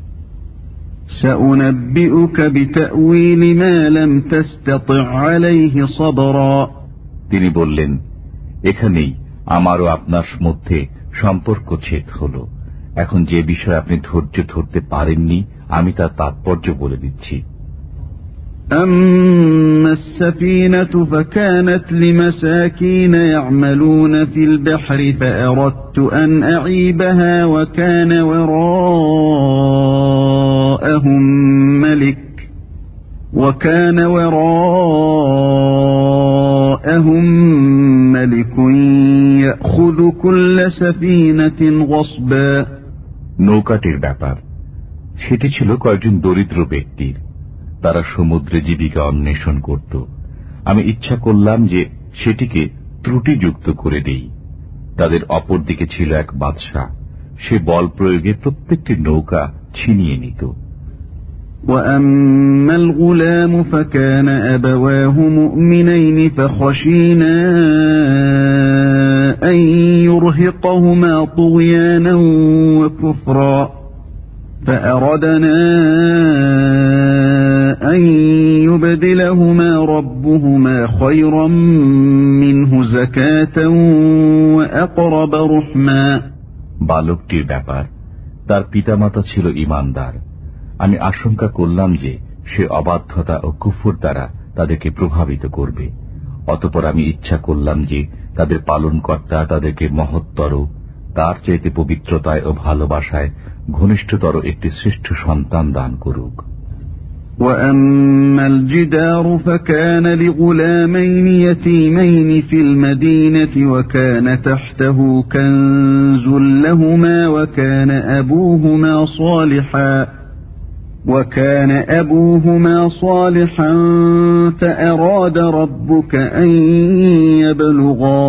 سأنبئك بتأويل ما لم تستطع عليه صبرا। তিনি বললেন, এখানেই আমার ও আপনার মধ্যে সম্পর্ক ছেদ হল। এখন যে বিষয় আপনি ধৈর্য ধরতে পারেননি, আমি তার তাৎপর্য বলে দিচ্ছি। أما السفينة فكانت لمساكين يعملون في البحر فأردت أن أعيبها وكان وراءهم ملك وكان وراءهم ملك يأخذ كل سفينة غصبا। নৌকাটির ব্যাপার সেটি ছিল কয়েকজন দরিদ্র ব্যক্তির, তারা সমুদ্রে জীবিকা অন্বেষণ করত। আমি ইচ্ছা করলাম যে সেটিকে ত্রুটিযুক্ত করে দেই। তাদের অপর দিকে ছিল এক বাদশাহ, সে বল প্রয়োগে প্রত্যেকটি নৌকা ছিনিয়ে নিত। وأما الغلام فكان أبواه مؤمنين فخشينا أن يرهقهما طغيانا وكفرا فأردنا أن يبدلهما ربهما خيرا منه زكاة وأقرب رحما। বালকটির ব্যাপার তার পিতামাতা ছিল ঈমানদার। আমি আশঙ্কা করলাম যে সে অবাধ্যতা ও কুফর দ্বারা তাদেরকে প্রভাবিত করবে। অতঃপর আমি ইচ্ছা করলাম যে তাদের পালনকর্তা তাদেরকে মহত্তর, তার চাইতে পবিত্রতায় ও ভালোবাসায় ঘনিষ্ঠতর একটি শ্রেষ্ঠ সন্তান দান করুক। وأما الجدار فكان لغلامين يتيمين في المدينة وكان تحته كنز لهما وكان أبوهما صالحا وكان أبوهما صالحا فأراد ربك أن يبلغا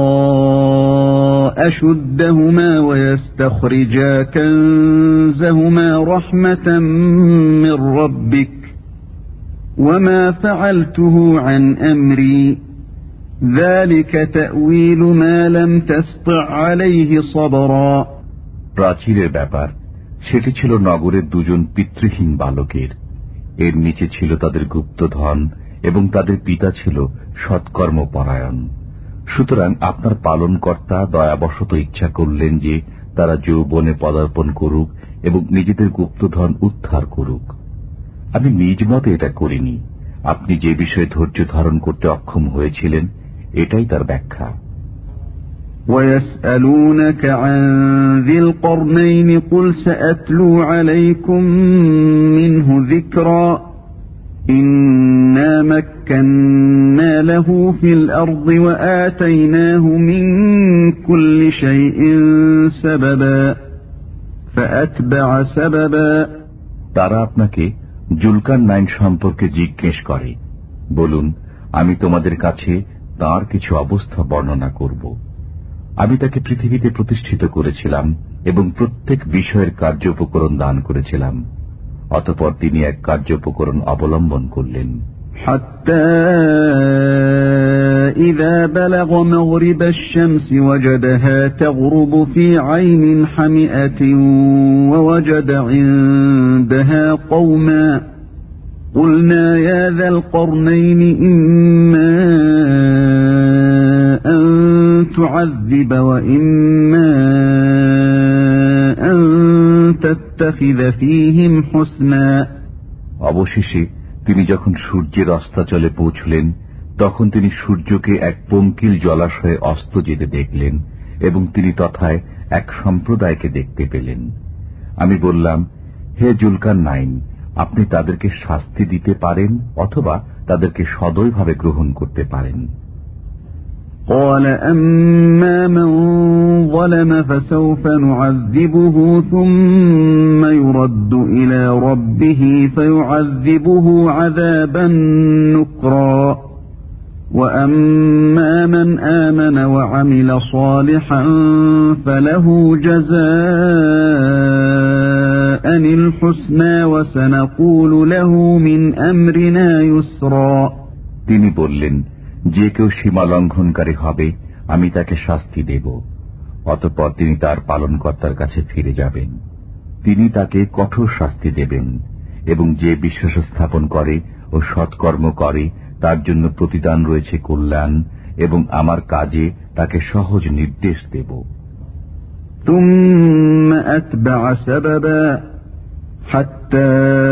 أشدهما ويستخرجا كنزهما رحمة من ربك وما فعلته عن أمري ذلك تأويل ما لم تستطع عليه صبرا। প্রাচীরের ব্যাপার সেটি ছিল নগরের দুজন পিতৃহীন বালকের। এর নিচে ছিল তাদের গুপ্তধন এবং তাদের পিতা ছিল সৎকর্মপরায়ণ। সুতরাং আপনার পালনকর্তা দয়াবশত ইচ্ছা করলেন যে তারা যৌবনে পদার্পণ করুক এবং নিজেদের গুপ্তধন উদ্ধার করুক। আমি নিজ মতে এটা করিনি। আপনি যে বিষয়ে ধৈর্য ধারণ করতে অক্ষম হয়েছিলেন, এটাই তার ব্যাখ্যা। وَيَسْأَلُونَكَ عَنْ ذِي الْقَرْنَيْنِ قُلْ سَأَتْلُو عَلَيْكُمْ مِنْهُ ذِكْرًا إِنَّا مَكَّنَّا لَهُ فِي الْأَرْضِ وَآتَيْنَاهُ مِنْ كُلِّ شَيْءٍ سَبَبًا فَأَتْبَعَ سَبَبًا। তারা আপনাকে জুলকারনাইন সম্পর্কে জিজ্ঞেস করে, বলুন, আমি তোমাদের কাছে তার কিছু অবস্থা বর্ণনা করব। আমি তাকে পৃথিবীতে প্রতিষ্ঠিত করেছিলাম এবং প্রত্যেক বিষয়ের কার্যোপকরণ দান করেছিলাম। অতঃপর তিনি এক কার্যোপকরণ অবলম্বন করলেন। حتى إذا بلغ مغرب الشمس وجدها تغرب في عين حمئة ووجد عندها قوما قلنا يا ذا القرنين إما أن تعذب وإما أن تتخذ فيهم حسنا অবশেষে তিনি যখন সূর্যের অস্তাচলে পৌঁছলেন তখন তিনি সূর্যকে এক পঙ্কিল জলাশয়ে অস্ত যেতে দেখলেন এবং তিনি তথায় এক সম্প্রদায়কে দেখতে পেলেন। আমি বললাম, হে জুলকারনাইন, আপনি তাদেরকে শাস্তি দিতে পারেন অথবা তাদেরকে সদয়ভাবে গ্রহণ করতে পারেন। قال أما من ظلم فسوف نعذبه ثم يرد إلى ربه فيعذبه عذابا نكرا وأما من آمن وعمل صالحا فله جزاء الحسنى وسنقول له من أمرنا يسرا। তিনি বললেন, যে কেউ সীমা লঙ্ঘনকারী হবে আমি তাকে শাস্তি দেব। অতঃপর তিনি তার পালনকর্তার কাছে ফিরে যাবেন, তিনি তাকে কঠোর শাস্তি দেবেন, এবং যে বিশ্বাস স্থাপন করে ও সৎকর্ম করে তার জন্য প্রতিদান রয়েছে কল্যাণ, এবং আমার কাজে তাকে সহজ নির্দেশ দেব। ثم أتبع سببا حتى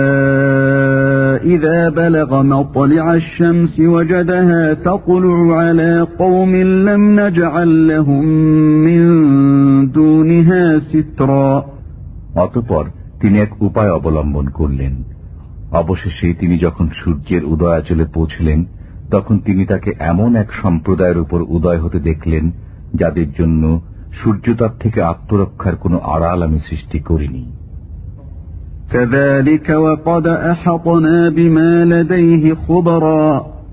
إذا بلغ مطلع الشمس وجدها تطلع على قوم لم نجعل لهم من دونها سترا। অতঃপর তিনি এক উপায় অবলম্বন করলেন। অবশেষে তিনি যখন সূর্যের উদয়াচলে পৌঁছলেন তখন তিনি তাকে এমন এক সম্প্রদায়ের উপর উদয় হতে দেখলেন যাদের জন্য সূর্যতাপ থেকে আত্মরক্ষার কোন আড়াল আমি সৃষ্টি করিনি। كذلك وقد أحطنا بما لديه خبرا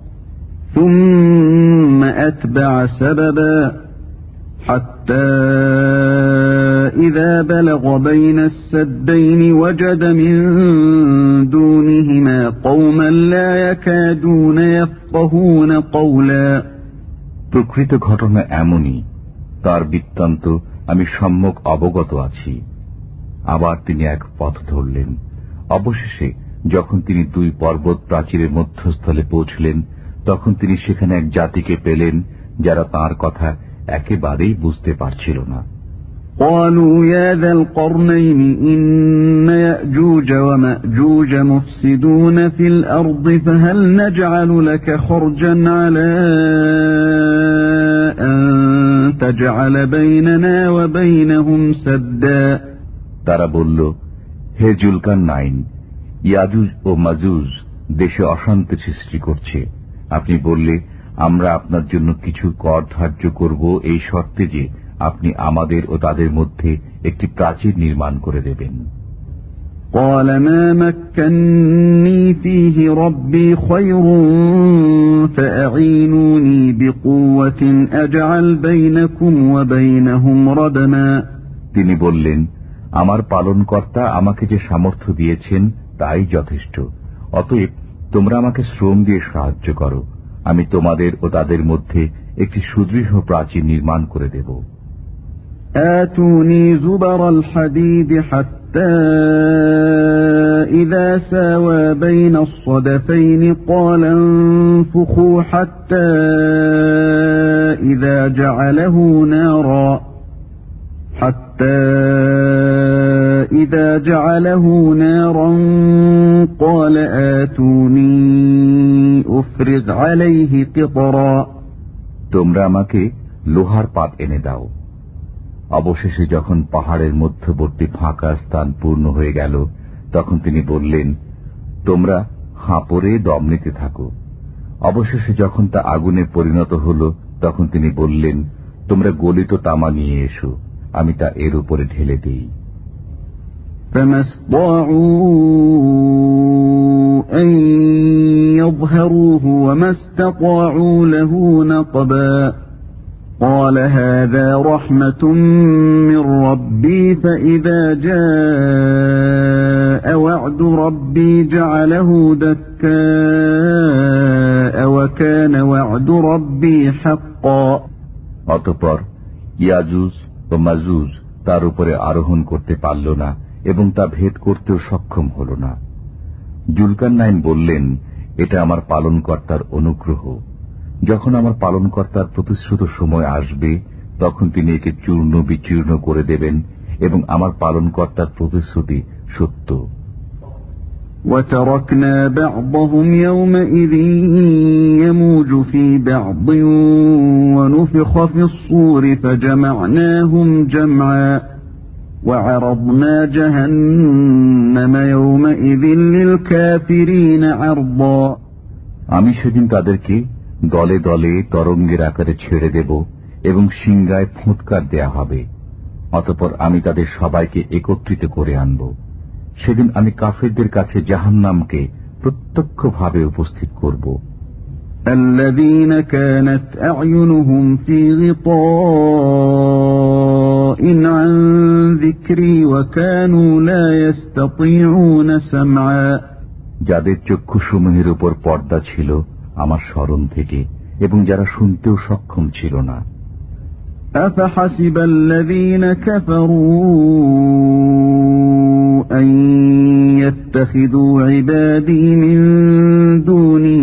ثم أتبع سببا حتى إذا بلغ بين السدين وجد من دونهما قوما لا يكادون يفقهون قولا। প্রকৃত ঘটনা এমনই, তার বৃত্তান্ত আমি সম্যক অবগত আছি। আবার তিনি এক পথ ধরলেন। অবশেষে যখন তিনি দুই পর্বত প্রাচীরের মধ্যস্থলে পৌঁছলেন তখন তিনি সেখানে এক জাতিকে পেলেন যারা তাঁর কথা একেবারেই বুঝতে পারছিল না। قالوا يا ذا القرنين إن يأجوج ومأجوج مفسدون في الأرض فهل نجعل لك خرجا على أن تجعل بيننا وبينهم سدا। তারা বলল, হে জুলকারনাইন, ইয়াজুজ ও মাজুজ দেশে অশান্তি সৃষ্টি করছে। আপনি বললে, আমরা আপনার জন্য কিছু কর ধার্য করব এই শর্তে যে আপনি আমাদের ও তাদের মধ্যে একটি প্রাচীর নির্মাণ করে দেবেন। قال ما مكنني فيه ربي خير فأعينوني بقوة أجعل بينكم وبينهم ردما। তিনি বললেন, আমার পালনকর্তা আমাকে যে সামর্থ্য দিয়েছেন তাই যথেষ্ট। অতএব তোমরা আমাকে শ্রম দিয়ে সাহায্য করো, আমি তোমাদের ও তাদের মধ্যে একটি সুদৃঢ় প্রাচীর নির্মাণ করে দেব। آتوني زبر الحديد حتى إذا ساوى بين الصدفين قال انفخوا حتى إذا جعله نارا حتى إذا جعله نارا قال آتوني أفرغ عليه قطرا। তোমরা আমাকে লোহার পাত এনে দাও। অবশেষে যখন পাহাড়ের মধ্যবর্তী ফাঁকা স্থান পূর্ণ হয়ে গেল তখন তিনি বললেন, তোমরা হাঁপড়ে দম নিতে থাকো। অবশেষে যখন তা আগুনে পরিণত হল তখন তিনি বললেন, তোমরা গলিত তামা নিয়ে এসো, আমি তা এর উপরে ঢেলে দিই। فما استطاعوا أن يظهروه وما استطاعوا له نقبا قال هذا رحمة من ربي فإذا جاء وعد ربي جعله دكاء وكان وعد ربي حقا। অতঃপর ইয়াজুজ ও মাজুজ তার উপরে আরোহণ করতে পারল না এবং তা ভেদ করতেও সক্ষম হল না। জুলকারনাইন বললেন, এটা আমার পালনকর্তার অনুগ্রহ। যখন আমার পালনকর্তার প্রতিশ্রুত সময় আসবে তখন তিনি একে চূর্ণ বিচূর্ণ করে দেবেন এবং আমার পালনকর্তার প্রতিশ্রুতি সত্য। وتركنا بعضهم يومئذ يموج في بعض ونفخ في الصور فجمعناهم جمعا وعرضنا جهنم يومئذ للكافرين عرضا আমি সেদিন তাদেরকে দলে দলে তরঙ্গের আকারে ছেড়ে দেব এবং সিংহায় ফুৎকার দেয়া হবে। অতঃপর আমি তাদের সবাইকে একত্রিত করে আনব। সেদিন আমি কাফেরদের কাছে জাহান্নামকে প্রত্যক্ষভাবে উপস্থিত করব। الذين كانت أعينهم في غطاء عن ذكري وكانوا لا يستطيعون سمعا যাদের চক্ষুসমূহের উপর পর্দা ছিল আমার স্মরণ থেকে এবং যারা শুনতেও সক্ষম ছিল না। أفحسب الذين كفروا أن يتخذوا عبادي من دوني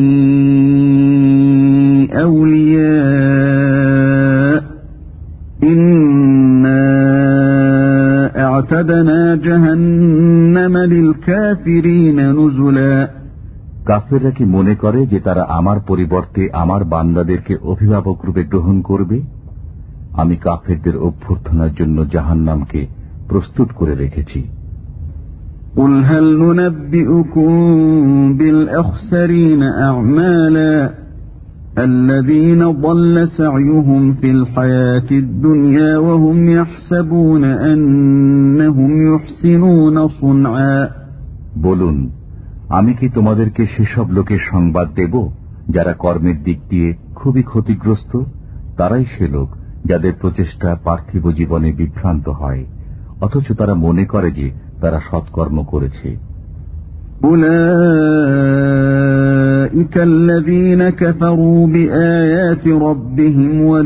أولياء إنا أعتدنا جهنم للكافرين نزلا কাফেররা কি মনে করে যে তারা আমার পরিবর্তে আমার বান্দাদেরকে অভিভাবক রূপে গ্রহণ করবে? আমি কাফেরদের অভ্যর্থনার জন্য জাহান্নামকে প্রস্তুত করে রেখেছি। قُلْ هَلْ نُنَبِّئُكُم بِالْأَخْسَرِينَ أَعْمَالًا الَّذِينَ ضَلَّ سَعْيُهُمْ فِي الْحَيَاةِ الدُّنْيَا وَهُمْ يَحْسَبُونَ أَنَّهُمْ يُحْسِنُونَ صُنْعًا বলুন, আমি কি তোমাদেরকে সেসব লোকের সংবাদ দেব যারা কর্মের দিক দিয়ে খুবই ক্ষতিগ্রস্ত? তারাই সে লোক যাদের প্রচেষ্টা পার্থিব জীবনে বিভ্রান্ত হয়, অথচ তারা মনে করে যে তারা সৎকর্ম করেছে। উলাইকা আল্লাযীনা কাফারু বিআয়াতি রাব্বিহিম ওয়া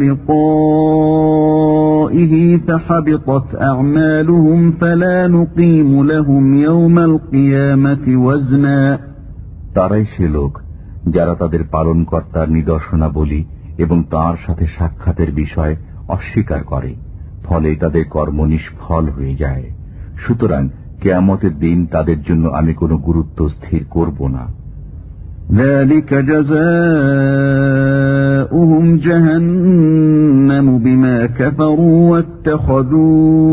লিকাইহি ফাহাবিতাত আ'মালুহুম ফালা নুকিমু লাহুম ইয়াওমাল কিয়ামাতি ওয়াজনা তারাই সে লোক যারা তাদের পালনকর্তার নিদর্শনাবলী এবং তাঁর সাথে সাক্ষাতের বিষয় অস্বীকার করে, ফলে তাদের কর্ম নিষ্ফল হয়ে যায়। সুতরাং কিয়ামতের দিন তাদের জন্য আমি কোনো গুরুত্ব স্থির করব না। যালিকা জাযাউহুম জাহান্নামু বিমা কাফারু ওয়াত্তাখাযু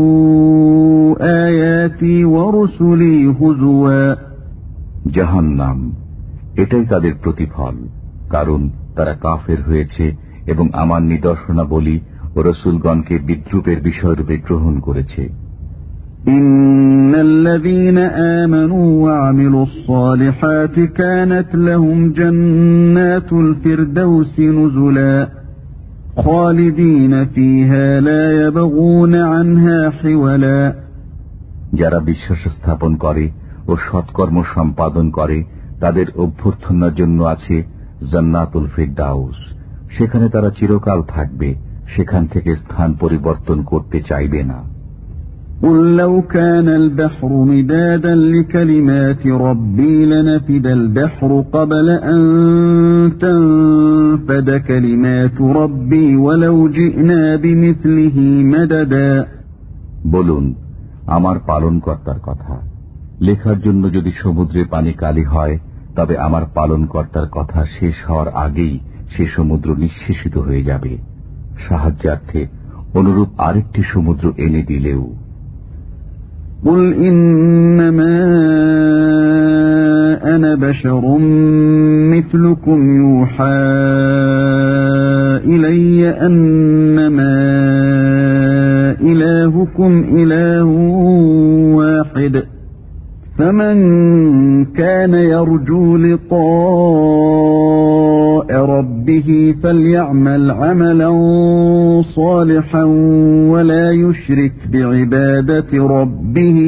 আয়াতি ওয়া রুসুলি হুজুয়া জাহান্নাম, এটাই তাদের প্রতিফল, কারণ তারা কাফের হয়েছে এবং আমার নিদর্শনাবলী ও রাসূলগণকে বিদ্রূপের বিষয়রূপে গ্রহণ করেছে। ইন্নাল্লাযীনা আমানু ওয়া আমিলুস সালিহাতি কানাত লাহুম জান্নাতুল ফিরদাউসি নুজুলা খালিদিনা ফীহা লা ইয়াবগুনা আনহা হিওয়ালা যারা বিশ্বাস স্থাপন করে ও সৎকর্ম সম্পাদন করে তাদের অভ্যর্থনার জন্য আছে জান্নাতুল ফিরদাউস, সেখানে তারা চিরকাল থাকবে, সেখান থেকে স্থান পরিবর্তন করতে চাইবে না। قُل لَّوْ كَانَ الْبَحْرُ مِدَادًا لِّكَلِمَاتِ رَبِّي لَنَفِدَ الْبَحْرُ قَبْلَ أَن تَنفَدَ كَلِمَاتُ رَبِّي وَلَوْ جِئْنَا بِمِثْلِهِ مَدَدًا বলুন, আমার পালনকর্তার কথা, লেখার জন্য যদি সমুদ্রে পানি কালি হয়, তবে আমার পালনকর্তার কথা শেষ হওয়ার আগেই সে সমুদ্র নিঃশেষিত হয়ে যাবে। সাহায্যার্থে অনুরূপ আরেকটি সমুদ্র এনে দিলেও। قُلْ إِنَّمَا أَنَا بَشَرٌ مِثْلُكُمْ يُوحَى إِلَيَّ أَنَّمَا إِلَٰهُكُمْ إِلَٰهٌ وَاحِدٌ فَمَن كَانَ يَرْجُو لِقَاءَ رَبِّهِ فَلْيَعْمَلْ عَمَلًا صَالِحًا وَلَا يُشْرِكْ بِعِبَادَةِ رَبِّهِ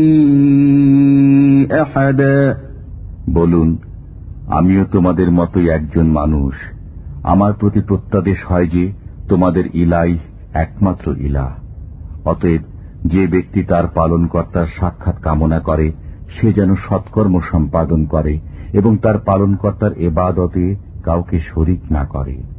أَحَدًا বলুন, আমিও তোমাদের মতোই একজন মানুষ। আমার প্রতি প্রত্যাদেশ হয় যে তোমাদের ইলাহ একমাত্র ইলাহ। অতএব যে ব্যক্তি তার পালনকর্তার সাক্ষাৎ কামনা করে সে যেন সৎকর্ম সম্পাদন করে এবং তার পালনকর্তার ইবাদতে কাউকে শরীক না করে।